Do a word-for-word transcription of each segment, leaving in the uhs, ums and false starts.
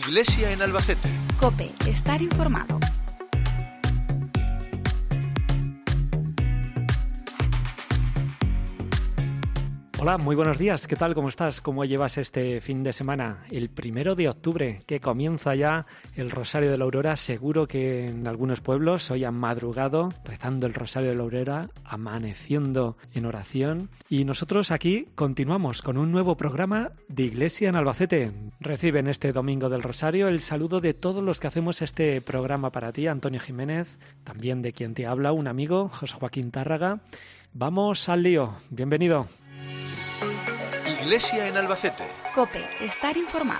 Iglesia en Albacete. COPE, estar informado. Hola, muy buenos días. ¿Qué tal? ¿Cómo estás? ¿Cómo llevas este fin de semana? El primero de octubre, que comienza ya el Rosario de la Aurora. Seguro que en algunos pueblos hoy han madrugado rezando el Rosario de la Aurora, amaneciendo en oración. Y nosotros aquí continuamos con un nuevo programa de Iglesia en Albacete. Reciben este domingo del Rosario el saludo de todos los que hacemos este programa para ti, Antonio Jiménez, también de quien te habla, un amigo, José Joaquín Tárraga. Vamos al lío. Bienvenido. Iglesia en Albacete. COPE, estar informado.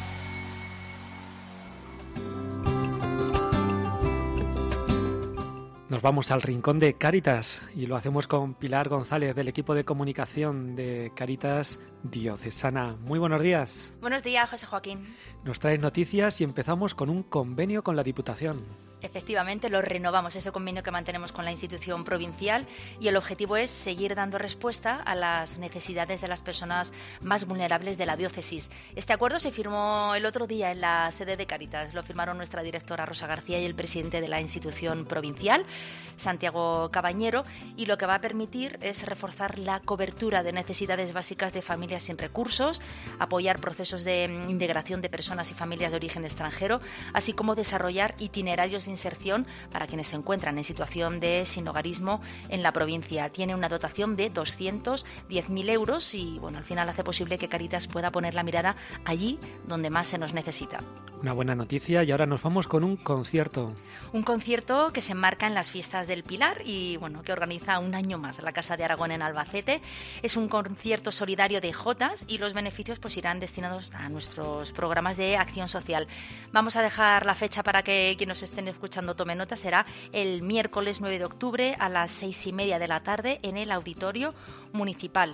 Nos vamos al rincón de Cáritas y lo hacemos con Pilar González del equipo de comunicación de Cáritas Diocesana. Muy buenos días. Buenos días, José Joaquín. Nos traes noticias y empezamos con un convenio con la Diputación. Efectivamente, lo renovamos, ese convenio que mantenemos con la institución provincial, y el objetivo es seguir dando respuesta a las necesidades de las personas más vulnerables de la diócesis. Este acuerdo se firmó el otro día en la sede de Cáritas. Lo firmaron nuestra directora Rosa García y el presidente de la institución provincial, Santiago Cabañero, y lo que va a permitir es reforzar la cobertura de necesidades básicas de familias sin recursos, apoyar procesos de integración de personas y familias de origen extranjero, así como desarrollar itinerarios de inserción para quienes se encuentran en situación de sinhogarismo en la provincia. Tiene una dotación de doscientos diez mil euros y, bueno, al final hace posible que Cáritas pueda poner la mirada allí donde más se nos necesita. Una buena noticia, y ahora nos vamos con un concierto. Un concierto que se enmarca en las fiestas del Pilar y, bueno, que organiza un año más la Casa de Aragón en Albacete. Es un concierto solidario de jotas y los beneficios pues irán destinados a nuestros programas de acción social. Vamos a dejar la fecha para que quienes nos estén escuchando tome nota. Será el miércoles nueve de octubre a las seis y media de la tarde en el Auditorio Municipal.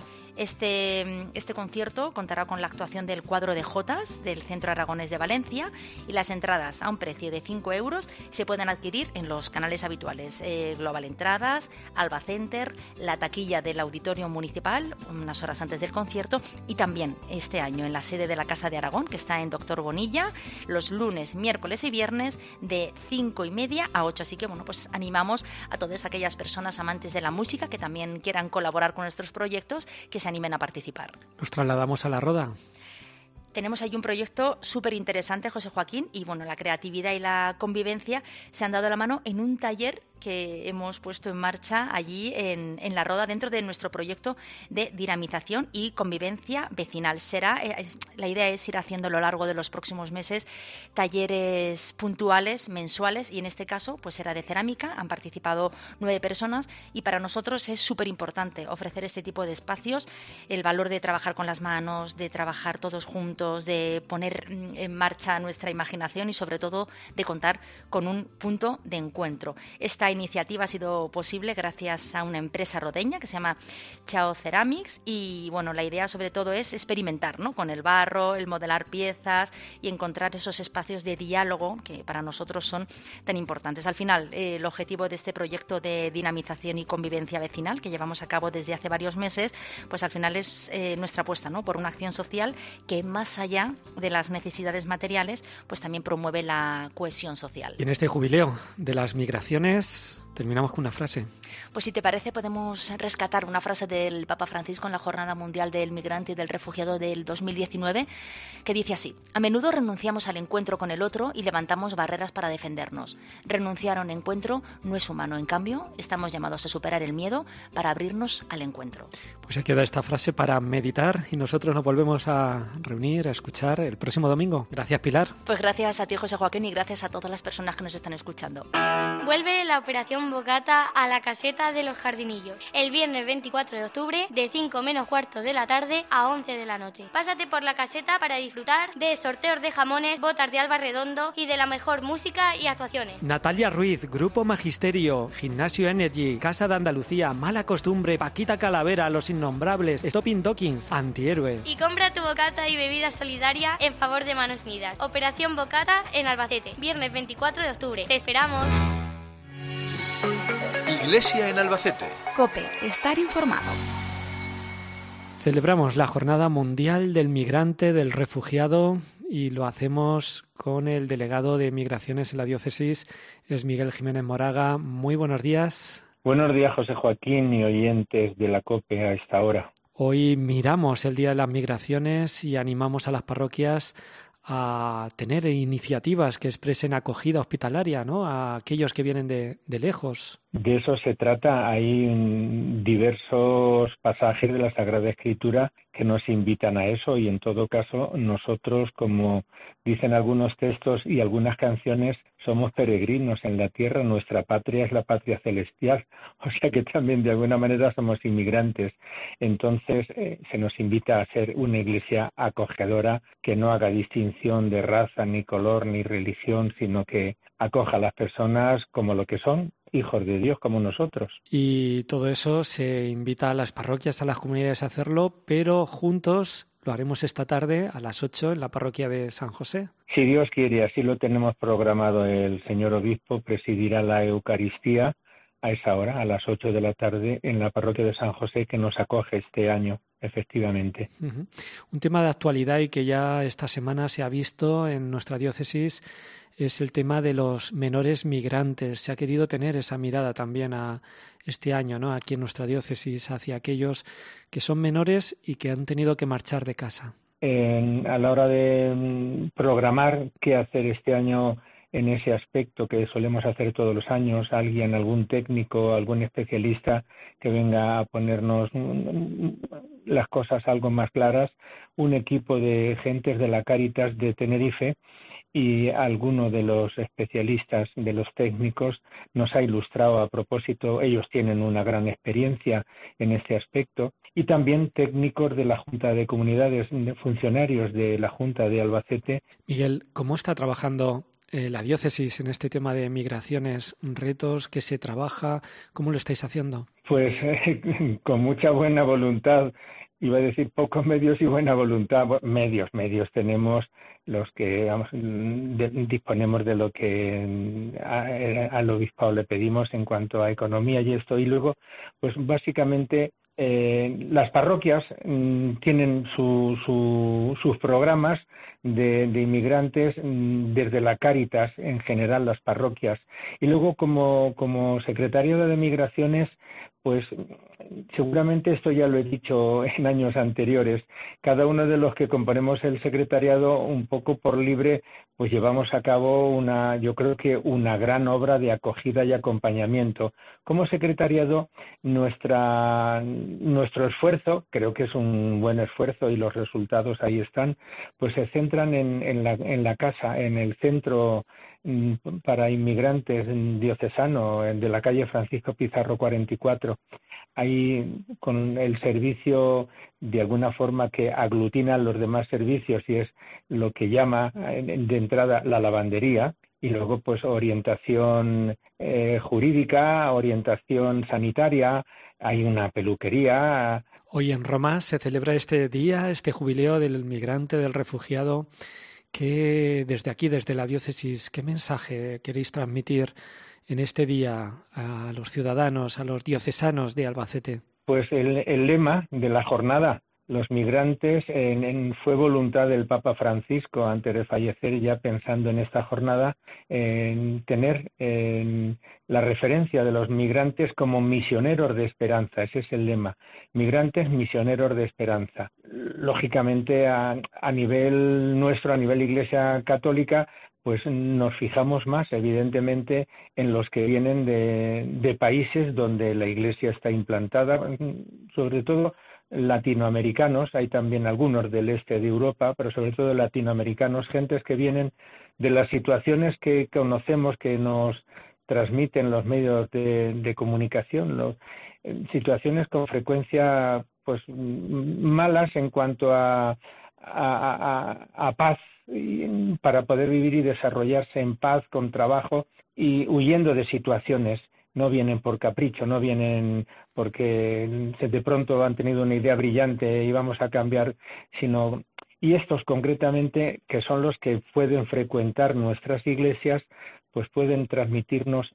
Este, este concierto contará con la actuación del cuadro de jotas del Centro Aragonés de Valencia, y las entradas a un precio de cinco euros se pueden adquirir en los canales habituales, eh, Global Entradas, Alba Center, la taquilla del Auditorio Municipal unas horas antes del concierto, y también este año en la sede de la Casa de Aragón, que está en Doctor Bonilla, los lunes, miércoles y viernes de cinco y media a ocho. Así que, bueno, pues animamos a todas aquellas personas amantes de la música que también quieran colaborar con nuestros proyectos, que se animen a participar. Nos trasladamos a La Roda. Tenemos ahí un proyecto súper interesante, José Joaquín, y bueno, la creatividad y la convivencia se han dado la mano en un taller que hemos puesto en marcha allí en, en La Roda, dentro de nuestro proyecto de dinamización y convivencia vecinal. Será, eh, la idea es ir haciendo a lo largo de los próximos meses talleres puntuales, mensuales, y en este caso pues será de cerámica. Han participado nueve personas y para nosotros es súper importante ofrecer este tipo de espacios, el valor de trabajar con las manos, de trabajar todos juntos, de poner en marcha nuestra imaginación y sobre todo de contar con un punto de encuentro. Esta iniciativa ha sido posible gracias a una empresa rodeña que se llama Chao Ceramics, y bueno, la idea sobre todo es experimentar, ¿no?, con el barro, el modelar piezas y encontrar esos espacios de diálogo que para nosotros son tan importantes. Al final, eh, el objetivo de este proyecto de dinamización y convivencia vecinal que llevamos a cabo desde hace varios meses, pues al final es eh, nuestra apuesta, ¿no?, por una acción social que más allá de las necesidades materiales, pues también promueve la cohesión social. Y en este jubileo de las migraciones terminamos con una frase. Pues si te parece, podemos rescatar una frase del Papa Francisco en la Jornada Mundial del Migrante y del Refugiado del dos mil diecinueve, que dice así: a menudo renunciamos al encuentro con el otro y levantamos barreras para defendernos. Renunciar a un encuentro no es humano, en cambio, estamos llamados a superar el miedo para abrirnos al encuentro. Pues se queda esta frase para meditar, y nosotros nos volvemos a reunir, a escuchar el próximo domingo. Gracias, Pilar. Pues gracias a ti, José Joaquín, y gracias a todas las personas que nos están escuchando. Vuelve la Operación Bocata a la caseta de los Jardinillos el viernes veinticuatro de octubre de cinco menos cuarto de la tarde a once de la noche. Pásate por la caseta para disfrutar de sorteos de jamones, botas de Alba Redondo y de la mejor música y actuaciones. Natalia Ruiz, Grupo Magisterio, Gimnasio Energy, Casa de Andalucía, Mala Costumbre, Paquita Calavera, Los Innombrables, Stopping Dawkins, Antihéroe. Y compra tu bocata y bebida solidaria en favor de Manos Unidas. Operación Bocata en Albacete, viernes veinticuatro de octubre. ¡Te esperamos! Iglesia en Albacete. COPE, estar informado. Celebramos la Jornada Mundial del Migrante, del Refugiado, y lo hacemos con el delegado de Migraciones en la diócesis, es Miguel Jiménez Moraga. Muy buenos días. Buenos días, José Joaquín y oyentes de la COPE a esta hora. Hoy miramos el Día de las Migraciones y animamos a las parroquias a tener iniciativas que expresen acogida hospitalaria, ¿no?, a aquellos que vienen de, de lejos. De eso se trata. Hay diversos pasajes de la Sagrada Escritura que nos invitan a eso y en todo caso nosotros, como dicen algunos textos y algunas canciones, somos peregrinos en la tierra, nuestra patria es la patria celestial, o sea que también de alguna manera somos inmigrantes. Entonces eh, se nos invita a ser una iglesia acogedora que no haga distinción de raza, ni color, ni religión, sino que acoja a las personas como lo que son, hijos de Dios como nosotros. Y todo eso se invita a las parroquias, a las comunidades a hacerlo, pero juntos lo haremos esta tarde a las ocho en la parroquia de San José. Si Dios quiere, así lo tenemos programado. El señor obispo presidirá la Eucaristía a esa hora, a las ocho de la tarde, en la parroquia de San José, que nos acoge este año, efectivamente. Uh-huh. Un tema de actualidad y que ya esta semana se ha visto en nuestra diócesis es el tema de los menores migrantes. Se ha querido tener esa mirada también a este año, ¿no?, aquí en nuestra diócesis, hacia aquellos que son menores y que han tenido que marchar de casa. Eh, a la hora de programar qué hacer este año en ese aspecto que solemos hacer todos los años, alguien, algún técnico, algún especialista que venga a ponernos las cosas algo más claras, un equipo de gentes de la Cáritas de Tenerife y alguno de los especialistas, de los técnicos, nos ha ilustrado a propósito. Ellos tienen una gran experiencia en este aspecto, y también técnicos de la Junta de Comunidades, de funcionarios de la Junta de Albacete. Miguel, ¿cómo está trabajando eh, la diócesis en este tema de migraciones, retos que se trabaja? ¿Cómo lo estáis haciendo? Pues eh, con mucha buena voluntad. Iba a decir pocos medios y buena voluntad. Medios, medios tenemos los que vamos, de, disponemos de lo que a, al obispado le pedimos en cuanto a economía y esto. Y luego, pues básicamente eh, las parroquias mm, tienen su, su, sus programas de, de inmigrantes mm, desde la Cáritas, en general las parroquias. Y luego como, como secretariado de Migraciones, pues seguramente esto ya lo he dicho en años anteriores, cada uno de los que componemos el secretariado un poco por libre, pues llevamos a cabo una, yo creo que una gran obra de acogida y acompañamiento. Como secretariado, nuestra, nuestro esfuerzo, creo que es un buen esfuerzo y los resultados ahí están, pues se centran en, en, la, en la casa, en el centro para inmigrantes diocesano de la calle Francisco Pizarro cuarenta y cuatro. Ahí con el servicio de alguna forma que aglutina los demás servicios y es lo que llama de entrada la lavandería, y luego pues orientación eh, jurídica, orientación sanitaria, hay una peluquería. Hoy en Roma se celebra este día, este jubileo del migrante, del refugiado. ¿Qué, desde aquí, desde la diócesis, qué mensaje queréis transmitir en este día a los ciudadanos, a los diocesanos de Albacete? Pues el, el lema de la jornada, los migrantes, en, en, fue voluntad del Papa Francisco antes de fallecer, ya pensando en esta jornada, en tener en la referencia de los migrantes como misioneros de esperanza. Ese es el lema, migrantes misioneros de esperanza. Lógicamente a, a nivel nuestro, a nivel Iglesia Católica, pues nos fijamos más, evidentemente, en los que vienen de, de países donde la Iglesia está implantada, sobre todo latinoamericanos, hay también algunos del este de Europa, pero sobre todo latinoamericanos, gentes que vienen de las situaciones que conocemos, que nos transmiten los medios de, de comunicación, los, situaciones con frecuencia pues malas en cuanto a, a, a, a paz, para poder vivir y desarrollarse en paz, con trabajo y huyendo de situaciones. No vienen por capricho, no vienen porque de pronto han tenido una idea brillante y vamos a cambiar, sino, y estos concretamente, que son los que pueden frecuentar nuestras iglesias, pues pueden transmitirnos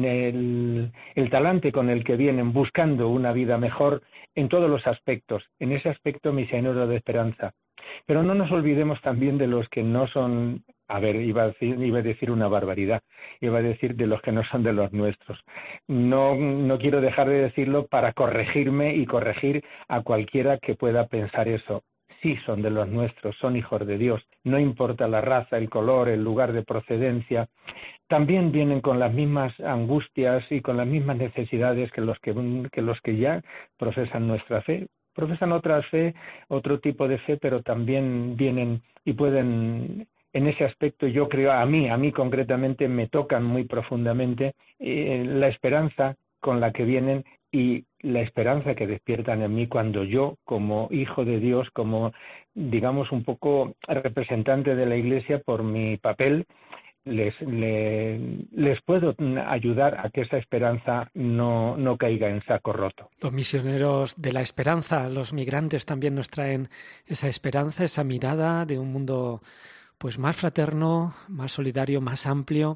el, el talante con el que vienen buscando una vida mejor en todos los aspectos, en ese aspecto misionero de esperanza. Pero no nos olvidemos también de los que no son, a ver, iba a decir, iba a decir una barbaridad, iba a decir de los que no son de los nuestros. No, no quiero dejar de decirlo para corregirme y corregir a cualquiera que pueda pensar eso. Sí son de los nuestros, son hijos de Dios, no importa la raza, el color, el lugar de procedencia, también vienen con las mismas angustias y con las mismas necesidades que los que, que los que ya profesan nuestra fe. Profesan otra fe, otro tipo de fe, pero también vienen y pueden, en ese aspecto yo creo, a mí, a mí concretamente me tocan muy profundamente eh, la esperanza con la que vienen y la esperanza que despiertan en mí cuando yo, como hijo de Dios, como, digamos, un poco representante de la Iglesia por mi papel, les, les, les puedo ayudar a que esa esperanza no, no caiga en saco roto. Los misioneros de la esperanza, los migrantes también nos traen esa esperanza, esa mirada de un mundo pues más fraterno, más solidario, más amplio.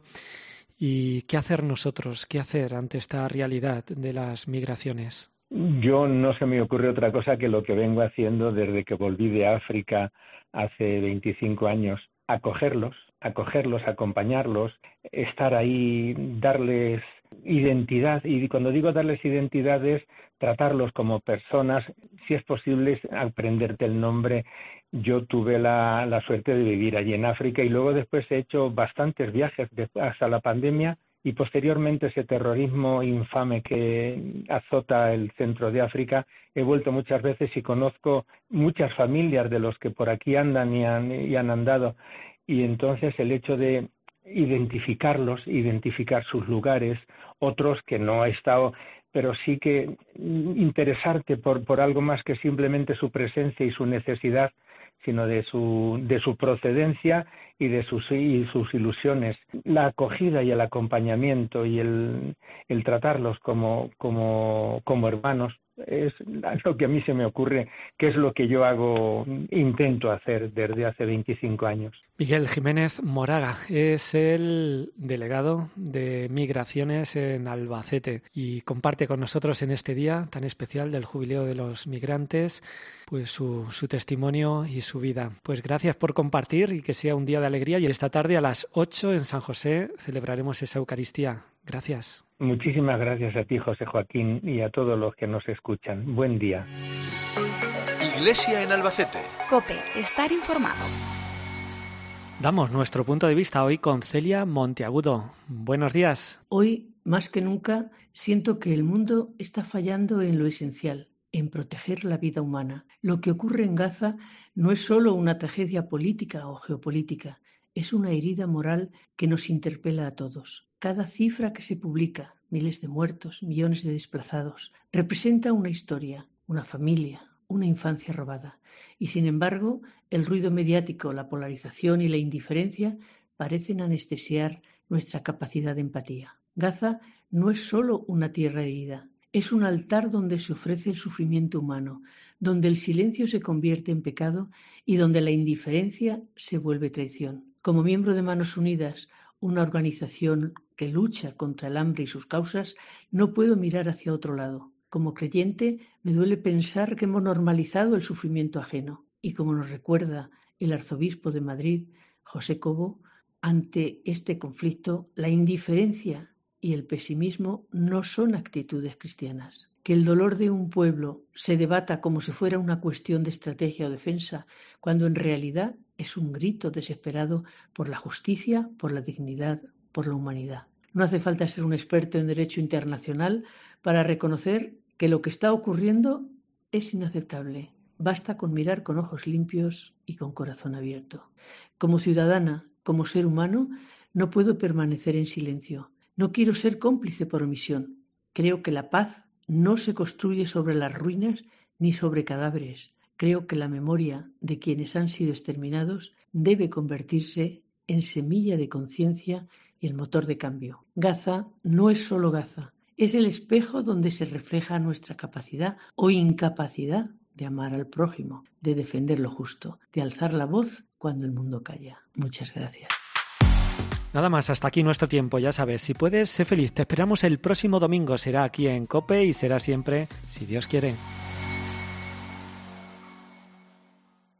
¿Y qué hacer nosotros? ¿Qué hacer ante esta realidad de las migraciones? Yo no se me ocurre otra cosa que lo que vengo haciendo desde que volví de África hace veinticinco años, acogerlos, acogerlos, acompañarlos, estar ahí, darles identidad, y cuando digo darles identidad es tratarlos como personas, si es posible aprenderte el nombre. Yo tuve la, la suerte de vivir allí en África y luego después he hecho bastantes viajes de, hasta la pandemia y posteriormente ese terrorismo infame que azota el centro de África, he vuelto muchas veces y conozco muchas familias de los que por aquí andan y han, y han andado, y entonces el hecho de identificarlos, identificar sus lugares, otros que no he estado, pero sí que interesarte por, por algo más que simplemente su presencia y su necesidad, sino de su de su procedencia y de sus y sus ilusiones. La acogida y el acompañamiento y el el tratarlos como como como hermanos es lo que a mí se me ocurre, que es lo que yo hago, intento hacer desde hace veinticinco años. Miguel Jiménez Moraga es el delegado de Migraciones en Albacete y comparte con nosotros en este día tan especial del Jubileo de los Migrantes pues su, su testimonio y su vida. Pues gracias por compartir y que sea un día de alegría, y esta tarde a las ocho en San José celebraremos esa Eucaristía. Gracias. Muchísimas gracias a ti, José Joaquín, y a todos los que nos escuchan. Buen día. Iglesia en Albacete. COPE, estar informado. Damos nuestro punto de vista hoy con Celia Monteagudo. Buenos días. Hoy, más que nunca, siento que el mundo está fallando en lo esencial, en proteger la vida humana. Lo que ocurre en Gaza no es solo una tragedia política o geopolítica, es una herida moral que nos interpela a todos. Cada cifra que se publica, miles de muertos, millones de desplazados, representa una historia, una familia, una infancia robada. Y sin embargo, el ruido mediático, la polarización y la indiferencia parecen anestesiar nuestra capacidad de empatía. Gaza no es solo una tierra herida, es un altar donde se ofrece el sufrimiento humano, donde el silencio se convierte en pecado y donde la indiferencia se vuelve traición. Como miembro de Manos Unidas, una organización que lucha contra el hambre y sus causas, no puedo mirar hacia otro lado. Como creyente, me duele pensar que hemos normalizado el sufrimiento ajeno. Y como nos recuerda el arzobispo de Madrid, José Cobo, ante este conflicto, la indiferencia y el pesimismo no son actitudes cristianas. Que el dolor de un pueblo se debata como si fuera una cuestión de estrategia o defensa, cuando en realidad es un grito desesperado por la justicia, por la dignidad, por la humanidad. No hace falta ser un experto en derecho internacional para reconocer que lo que está ocurriendo es inaceptable. Basta con mirar con ojos limpios y con corazón abierto. Como ciudadana, como ser humano, no puedo permanecer en silencio. No quiero ser cómplice por omisión. Creo que la paz no se construye sobre las ruinas ni sobre cadáveres. Creo que la memoria de quienes han sido exterminados debe convertirse en semilla de conciencia y el motor de cambio. Gaza no es solo Gaza, es el espejo donde se refleja nuestra capacidad o incapacidad de amar al prójimo, de defender lo justo, de alzar la voz cuando el mundo calla. Muchas gracias. Nada más, hasta aquí nuestro tiempo, ya sabes, si puedes, sé feliz. Te esperamos el próximo domingo, será aquí en COPE y será siempre, si Dios quiere.